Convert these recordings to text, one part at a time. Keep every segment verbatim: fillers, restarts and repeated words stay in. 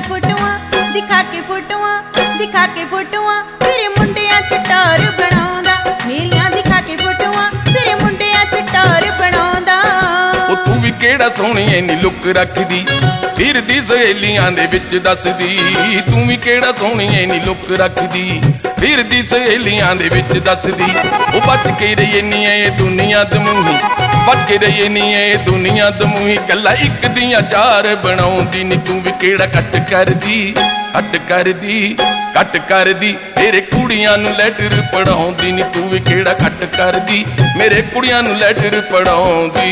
फोटोआं दिखा के फोटोआं दिखा के फोटोआं तेरे मुंडियां च टौर बनाउंदा मेरियां दिखा के फोटोआं तेरे मुंडियां च टौर बनाउंदा ओ तू भी केड़ा सोहणी इन्नी लुक रखदी फिरदी सहेलियां दे विच दसदी तू भी केड़ा सोहणी इन्नी लुक रखदी फिरदी सहेलियां दे विच दसदी ओ बच के रही नी ए दुनिया दमूही बच के रही नी ए दुनिया दमूही गल्ला इक दियां चार बनाउंदी नी तू भी केड़ा कट करदी कट करदी कट करदी मेरे कुड़ियां नूं लैटर पढ़ाउंदी नी तू भी केड़ा कट करदी मेरे कुड़ियां नूं लैटर पढ़ाउंदी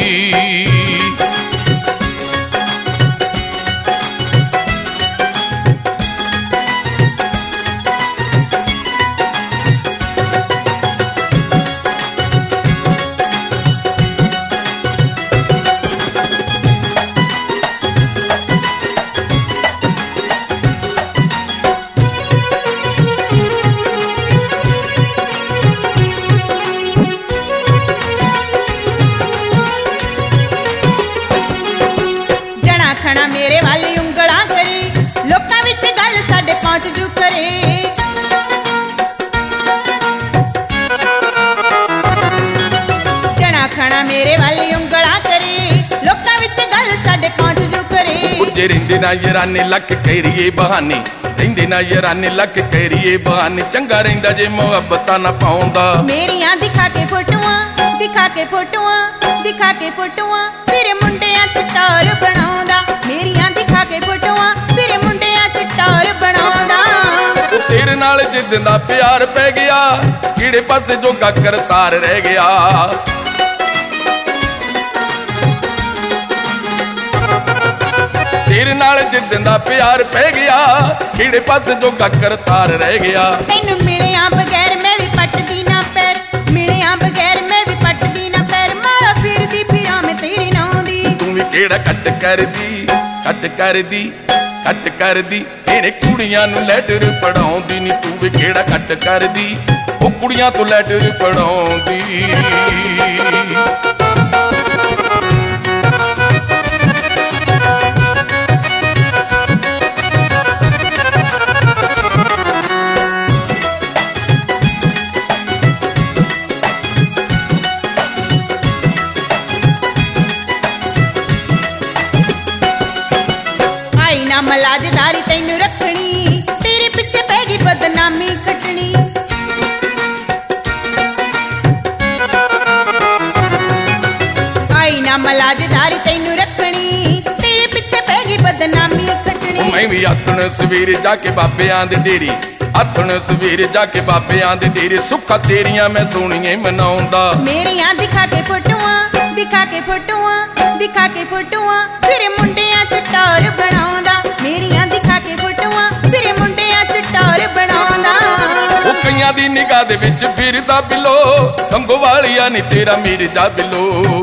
खना मेरे वाली उंगलां करे लोकां विच गल साडे पहुंच जू करे जना खना मेरे वाली उंगलां करे लोकां विच गल साडे पहुंच जू करे जे रिंदे ना यराने लख करिए बहाने रिंदे ना यराने लख करिए बहाने चंगा रहिंदा जे मुहब्बतां ना पाउंदा मेरियां दिखा के फोटोआं दिखा के फोटोआं दिखा के फोटोआं तेरे मुंडियां च टौर बनाउंदा मेरियां दिखा के फोटोआं तेरे मुंडियां च टौर बनाउंदा तेरे नाल जिद्द दा प्यार पै गया किड़े पासे जोगा करतार रह गया तेरे नाल जिद्द दा प्यार पै गया किड़े पासे जोगा करतार रह गया तैनू मिलिया बगैर मैं भी पटदी ना पैर मिलिया बगैर मैं भी पटदी ना पैर मारा फिरदी फिरां मैं तेरी नां दी तू भी केड़ा कट करदी कट करदी कट करदी तेरे कुड़ियां नूं लैटर पढ़ाउंदी नी तू भी केड़ा कट करदी ओ कुड़ियां तो लैटर पढ़ाउंदी ना मलाजदारी तैनू रखनी तेरे पिछे पैगी बदनामी खटनी आई ना मलाजदारी तैनू रखनी तेरे पिछे पैगी बदनामी खटनी मैं भी आथण सवेरे जाके बाबेआं दे डेरी आथण सवेरे जाके बाबेआं दे डेरी सुखा तेरियां मैं सोहणीए मनाउंदा मेरियां दिखा के फोटोआं दिखा के फोटोआं दिखा के फोटोआं तेरे मुंडियां च टौर बनाउंदा मेरियां दिखा के फोटोआं तेरे मुंडियां च टौर बनाउंदा ओ कईयां दी निगाह दे विच फिरदा बिलो संगो वालिया नी तेरा मिर्जा बिलो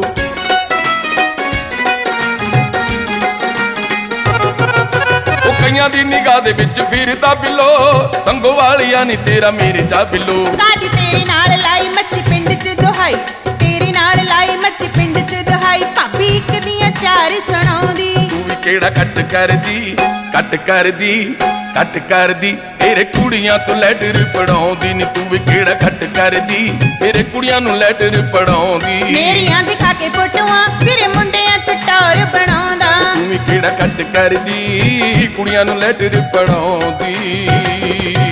ओ कईयां दी निगाह दे विच फिरदा बिलो संगो वालिया नी तेरा मिर्जा बिलो गाज तेरे नाल लाई मच्छी पिंड च दुहाई तेरे नाल लाई मच्छी पिंड च दुहाई भाभी इक दियां चार सुणाउंदी तू भी केड़ा कट करदी कट करदी कट करदी तेरे कुड़ियां तो लैटर पढ़ाउंदी नी तू भी केड़ा कट करदी तेरे कुड़ियां नूं लैटर पढ़ाउंदी मेरियां दिखा के फोटोआं तेरे मुंडियां च टौर बनाउंदा तू भी केड़ा कट करदी कुड़ियां नूं लैटर पढ़ाउंदी